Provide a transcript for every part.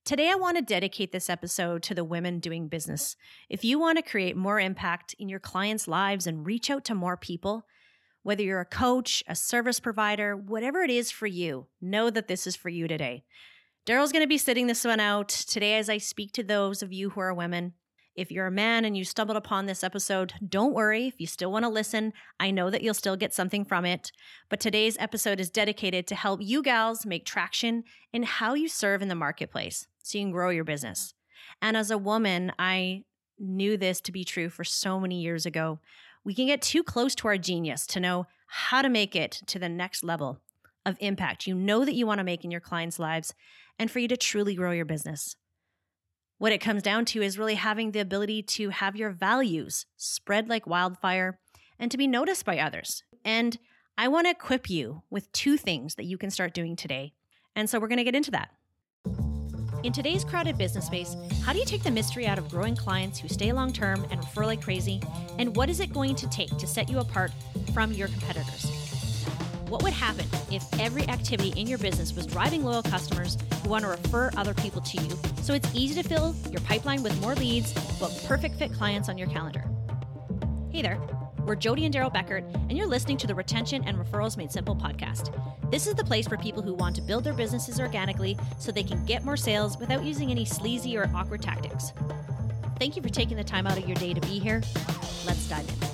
Today, I want to dedicate this episode to the women doing business. If you want to create more impact in your clients' lives and reach out to more people, whether you're a coach, a service provider, whatever it is for you, know that this is for you today. Daryl's going to be sitting this one out today as I speak to those of you who are women. If you're a man and you stumbled upon this episode, don't worry. If you still want to listen, I know that you'll still get something from it. But today's episode is dedicated to help you gals make traction in how you serve in the marketplace so you can grow your business. And as a woman, I knew this to be true for so many years ago. We can get too close to our genius to know how to make it to the next level of impact you know that you want to make in your clients' lives and for you to truly grow your business. What it comes down to is really having the ability to have your values spread like wildfire and to be noticed by others. And I want to equip you with two things that you can start doing today. And so we're going to get into that. In today's crowded business space, how do you take the mystery out of growing clients who stay long-term and refer like crazy? And what is it going to take to set you apart from your competitors? What would happen if every activity in your business was driving loyal customers who want to refer other people to you so it's easy to fill your pipeline with more leads, book perfect fit clients on your calendar? Hey there, we're Jody and Daryl Beckert, and you're listening to the Retention and Referrals Made Simple podcast. This is the place for people who want to build their businesses organically so they can get more sales without using any sleazy or awkward tactics. Thank you for taking the time out of your day to be here. Let's dive in.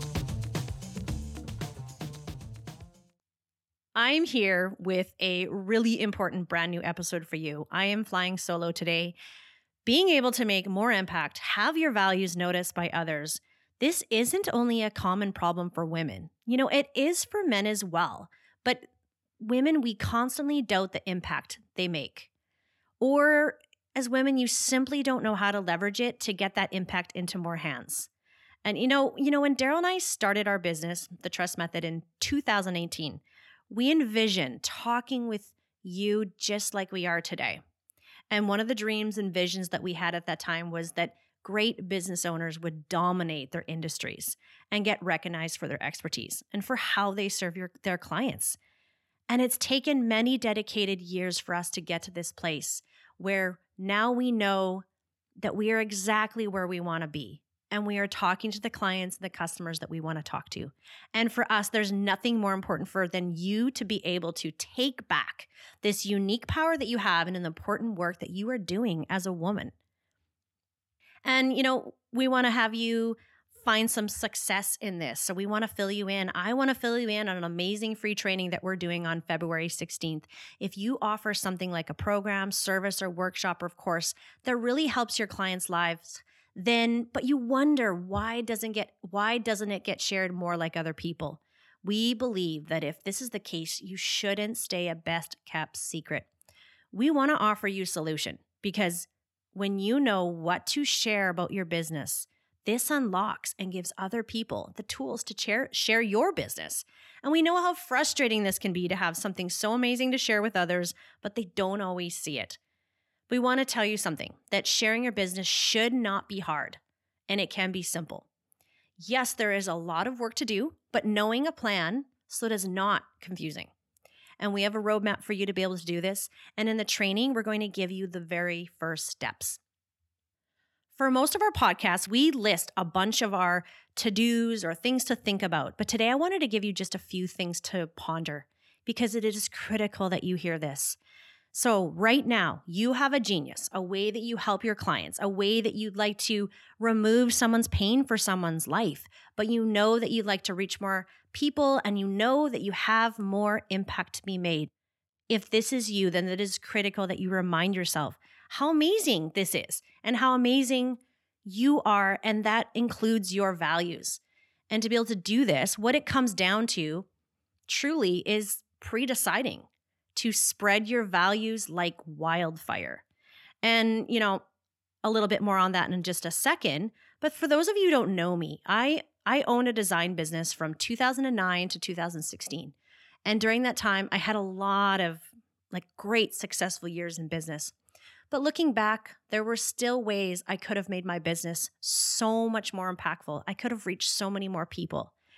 I'm here with a really important brand new episode for you. I am flying solo today. Being able to make more impact, have your values noticed by others. This isn't only a common problem for women. It is for men as well. But women, we constantly doubt the impact they make. Or as women, you simply don't know how to leverage it to get that impact into more hands. And when Daryl and I started our business, The Trust Method, in 2018, we envisioned talking with you just like we are today. And one of the dreams and visions that we had at that time was that great business owners would dominate their industries and get recognized for their expertise and for how they serve their clients. And it's taken many dedicated years for us to get to this place where now we know that we are exactly where we want to be. And we are talking to the clients and the customers that we want to talk to. And for us, there's nothing more important than you to be able to take back this unique power that you have and an important work that you are doing as a woman. And, we want to have you find some success in this. So we want to fill you in. I want to fill you in on an amazing free training that we're doing on February 16th. If you offer something like a program, service, or workshop or course that really helps your clients' lives, but you wonder why doesn't it get shared more like other people? We believe that if this is the case, you shouldn't stay a best kept secret. We want to offer you a solution because when you know what to share about your business, this unlocks and gives other people the tools to share your business. And we know how frustrating this can be to have something so amazing to share with others, but they don't always see it. We want to tell you something, that sharing your business should not be hard, and it can be simple. Yes, there is a lot of work to do, but knowing a plan so it is not confusing. And we have a roadmap for you to be able to do this. And in the training, we're going to give you the very first steps. For most of our podcasts, we list a bunch of our to-dos or things to think about. But today I wanted to give you just a few things to ponder because it is critical that you hear this. So right now, you have a genius, a way that you help your clients, a way that you'd like to remove someone's pain for someone's life, but you know that you'd like to reach more people and you know that you have more impact to be made. If this is you, then it is critical that you remind yourself how amazing this is and how amazing you are, and that includes your values. And to be able to do this, what it comes down to truly is pre-deciding to spread your values like wildfire. And, a little bit more on that in just a second. But for those of you who don't know me, I own a design business from 2009 to 2016. And during that time, I had a lot of great successful years in business. But looking back, there were still ways I could have made my business so much more impactful. I could have reached so many more people.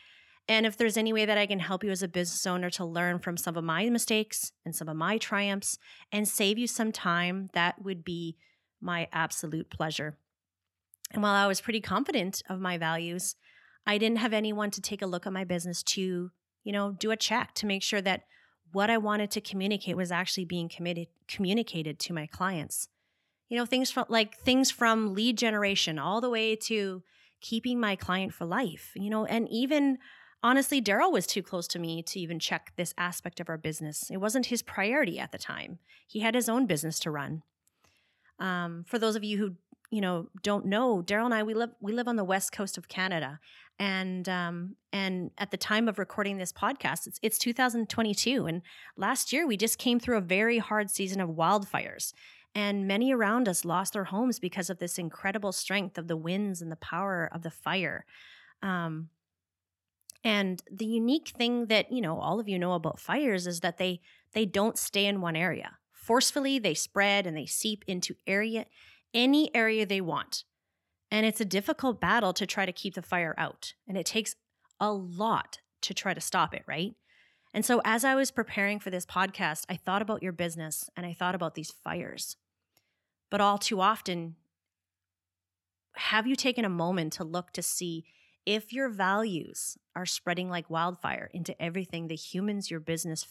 And if there's any way that I can help you as a business owner to learn from some of my mistakes and some of my triumphs and save you some time, that would be my absolute pleasure. And while I was pretty confident of my values, I didn't have anyone to take a look at my business to, do a check to make sure that what I wanted to communicate was actually being communicated to my clients. Things from lead generation all the way to keeping my client for life, and even honestly, Daryl was too close to me to even check this aspect of our business. It wasn't his priority at the time. He had his own business to run. For those of you who, don't know, Daryl and I, we live on the west coast of Canada. And at the time of recording this podcast, it's 2022. And last year, we just came through a very hard season of wildfires. And many around us lost their homes because of this incredible strength of the winds and the power of the fire. And the unique thing that, all of you know about fires is that they don't stay in one area. Forcefully, they spread and they seep into any area they want. And it's a difficult battle to try to keep the fire out. And it takes a lot to try to stop it, right? And so as I was preparing for this podcast, I thought about your business and I thought about these fires. But all too often, have you taken a moment to look to see if your values are spreading like wildfire into everything the humans your business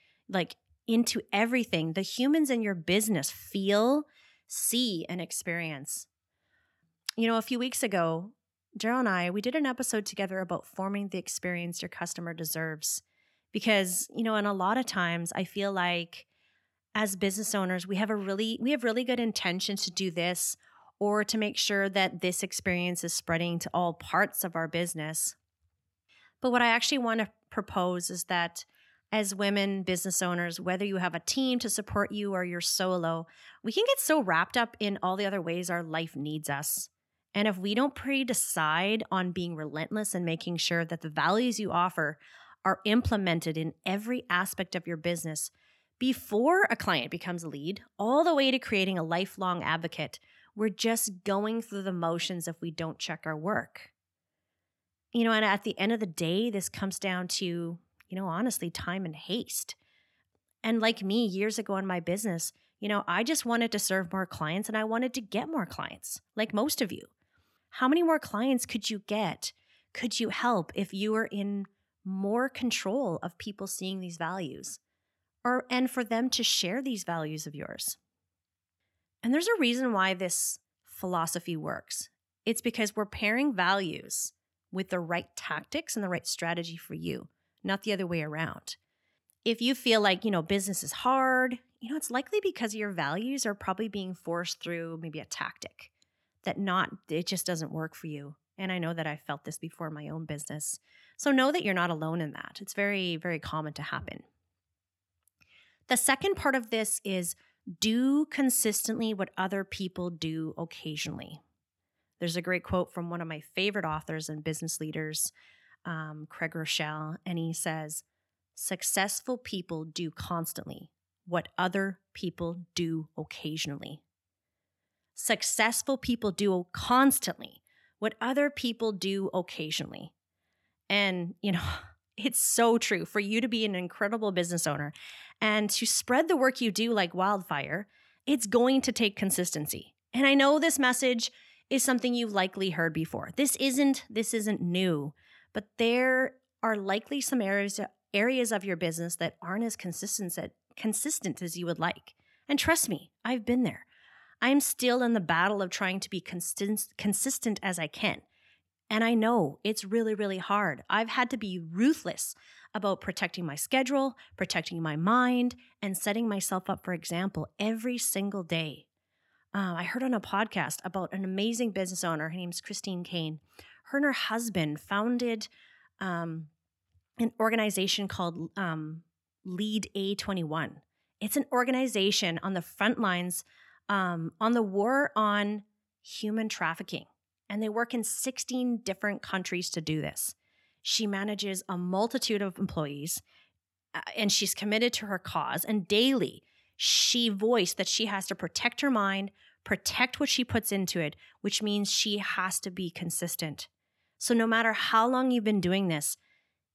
into everything the humans in your business feel, see, and experience? A few weeks ago, Daryl and I, we did an episode together about forming the experience your customer deserves. Because, and a lot of times I feel like as business owners, we have really good intention to do this or to make sure that this experience is spreading to all parts of our business. But what I actually want to propose is that as women business owners, whether you have a team to support you or you're solo, we can get so wrapped up in all the other ways our life needs us. And if we don't pre-decide on being relentless and making sure that the values you offer are implemented in every aspect of your business before a client becomes a lead, all the way to creating a lifelong advocate, we're just going through the motions if we don't check our work. And at the end of the day, this comes down to, honestly, time and haste. And like me, years ago in my business, I just wanted to serve more clients and I wanted to get more clients, like most of you. How many more clients could you get? Could you help if you were in more control of people seeing these values and for them to share these values of yours? And there's a reason why this philosophy works. It's because we're pairing values with the right tactics and the right strategy for you, not the other way around. If you feel like, business is hard, it's likely because your values are probably being forced through maybe a tactic it just doesn't work for you. And I know that I felt this before in my own business. So know that you're not alone in that. It's very, very common to happen. The second part of this is do consistently what other people do occasionally. There's a great quote from one of my favorite authors and business leaders, Craig Rochelle, and he says, "Successful people do constantly what other people do occasionally." Successful people do constantly what other people do occasionally. And, it's so true. For you to be an incredible business owner and to spread the work you do like wildfire, it's going to take consistency. And I know this message is something you've likely heard before. This isn't new, but there are likely some areas of your business that aren't as consistent as you would like. And trust me, I've been there. I'm still in the battle of trying to be consistent as I can. And I know it's really, really hard. I've had to be ruthless about protecting my schedule, protecting my mind, and setting myself up for example every single day. I heard on a podcast about an amazing business owner. Her name's Christine Kane. Her and her husband founded an organization called Lead A21. It's an organization on the front lines on the war on human trafficking. And they work in 16 different countries to do this. She manages a multitude of employees, and she's committed to her cause. And daily, she voiced that she has to protect her mind, protect what she puts into it, which means she has to be consistent. So no matter how long you've been doing this,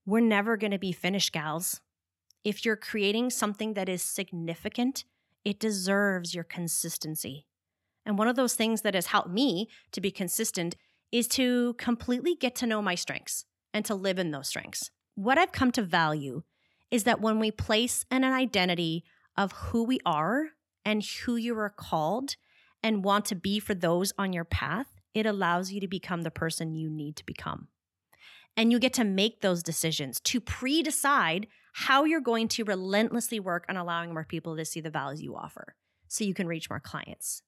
we're never going to be finished, gals. If you're creating something that is significant, it deserves your consistency. And one of those things that has helped me to be consistent is to completely get to know my strengths and to live in those strengths. What I've come to value is that when we place an identity of who we are and who you are called and want to be for those on your path, it allows you to become the person you need to become. And you get to make those decisions to pre-decide how you're going to relentlessly work on allowing more people to see the values you offer so you can reach more clients.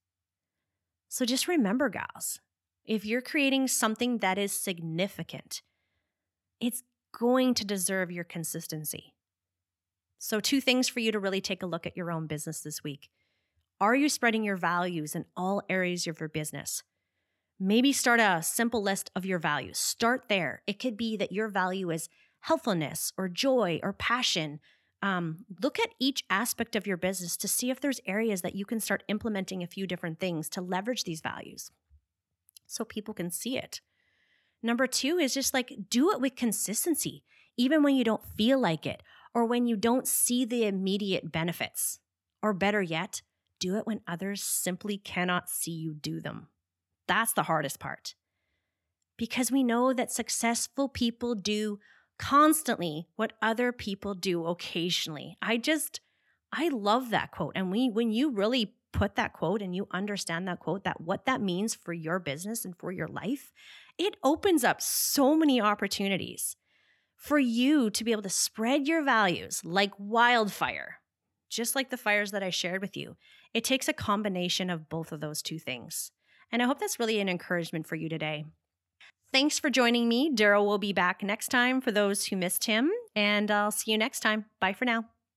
So just remember, gals, if you're creating something that is significant, it's going to deserve your consistency. So 2 things for you to really take a look at your own business this week. Are you spreading your values in all areas of your business? Maybe start a simple list of your values. Start there. It could be that your value is helpfulness or joy or passion. Look at each aspect of your business to see if there's areas that you can start implementing a few different things to leverage these values so people can see it. Number 2 is just do it with consistency, even when you don't feel like it or when you don't see the immediate benefits. Or better yet, do it when others simply cannot see you do them. That's the hardest part. Because we know that successful people do constantly what other people do occasionally. I love that quote. And when you really put that quote and you understand that quote, that what that means for your business and for your life, it opens up so many opportunities for you to be able to spread your values like wildfire, just like the fires that I shared with you. It takes a combination of both of those 2 things. And I hope that's really an encouragement for you today. Thanks for joining me. Daryl will be back next time for those who missed him, and I'll see you next time. Bye for now.